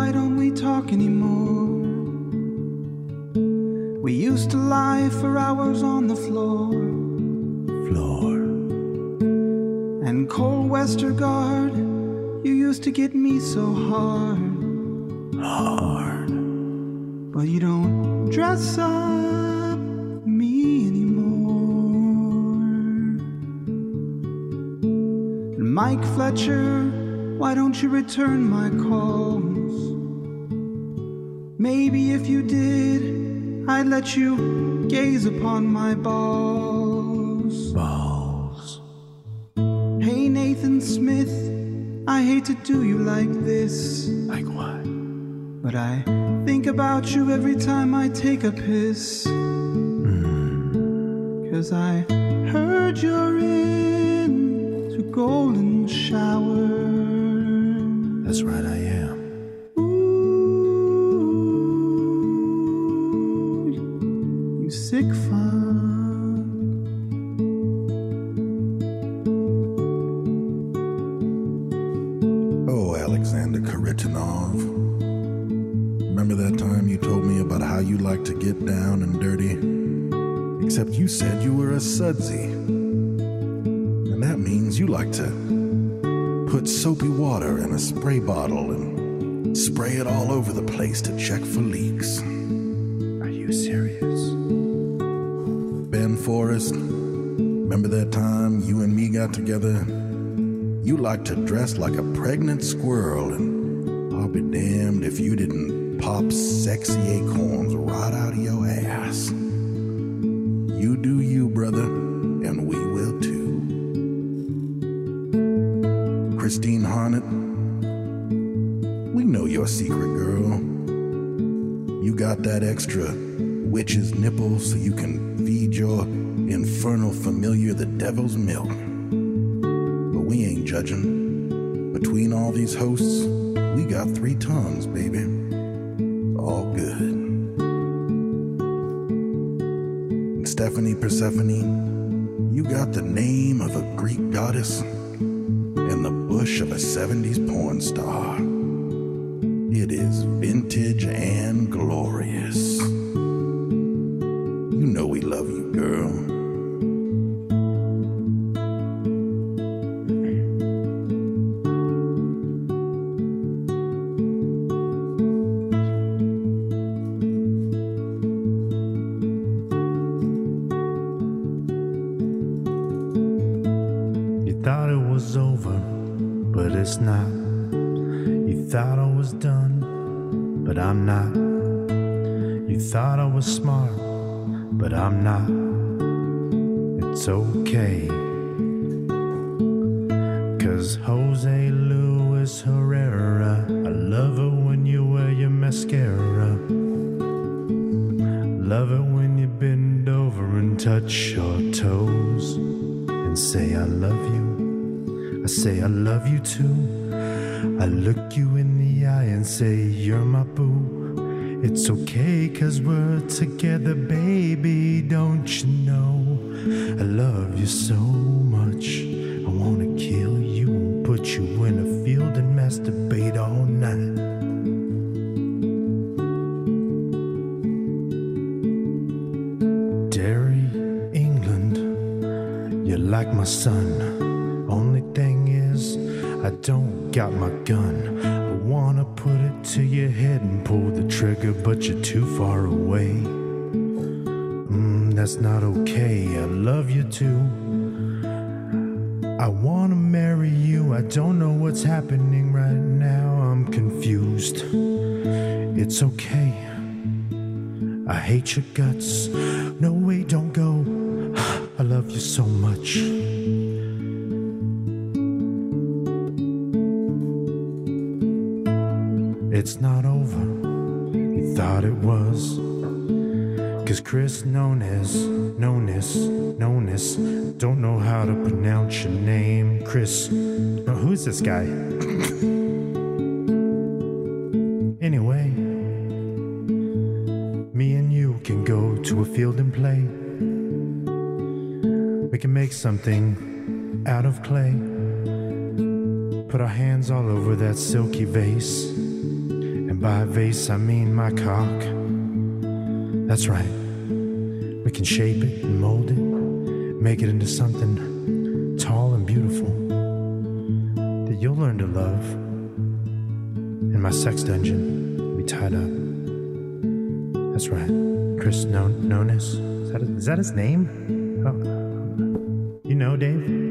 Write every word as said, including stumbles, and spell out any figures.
why don't we talk anymore? We used to lie for hours on the floor. Floor. And Cole Westergaard, you used to get me so hard. Hard. But you don't dress up me anymore. And Mike Fletcher, why don't you return my calls? Maybe if you did, I'd let you gaze upon my balls. Balls. Hey Nathan Smith, I hate to do you like this. Like what? But I think about you every time I take a piss. Mm. 'Cause I heard you're in to Golden Shower. That's right, I am. Ooh, you sick fuck. Oh, Alexander Karitanov. Remember that time you told me about how you like to get down and dirty? Except you said you were a sudsy. And that means you like to put soapy water in a spray bottle and spray it all over the place to check for leaks. Are you serious? Ben Forrest, remember that time you and me got together? You like to dress like a pregnant squirrel, and I'll be damned if you didn't pop sexy acorns right out of your ass. You do you, brother, and we will too. Christine Harnett, we know your secret, girl. You got that extra witch's nipple so you can feed your infernal familiar the devil's milk. But we ain't judging. Between all these hosts, we got three tongues, baby. All good. And Stephanie Persephone, you got the name of a Greek goddess and the bush of a seventies porn star. It is vintage and glorious. You know we love you, girl. It's not. You thought I was done, but I'm not. You thought I was smart, but I'm not. It's okay, 'cause Jose Luis Herrera, I love it when you wear your mascara. Love it when you bend over and touch your toes and say I love you. I say I love you too. I look you in the eye and say you're my boo. It's okay 'cause we're together, baby, don't you know? I love you so much. I wanna kill you and put you in a field and masturbate all night. Derry, England, you're like my son. Only thing is, I don't got my gun. I wanna put it to your head and pull the trigger, but you're too far away. Mm, that's not okay, I love you too. I wanna marry you, I don't know what's happening right now, I'm confused. It's okay, I hate your guts. No way, don't go, I love you so much. It's not over, you thought it was. 'Cause Chris Nones, Nones, Nones, don't know how to pronounce your name. Chris, oh, who's this guy? Anyway, me and you can go to a field and play. We can make something out of clay. Put our hands all over that silky vase and by vase, I mean my cock. That's right. We can shape it and mold it, make it into something tall and beautiful that you'll learn to love. In my sex dungeon, you'll be tied up. That's right. Chris no- Nonis. Is that, is that his name? Oh. You know, Dave?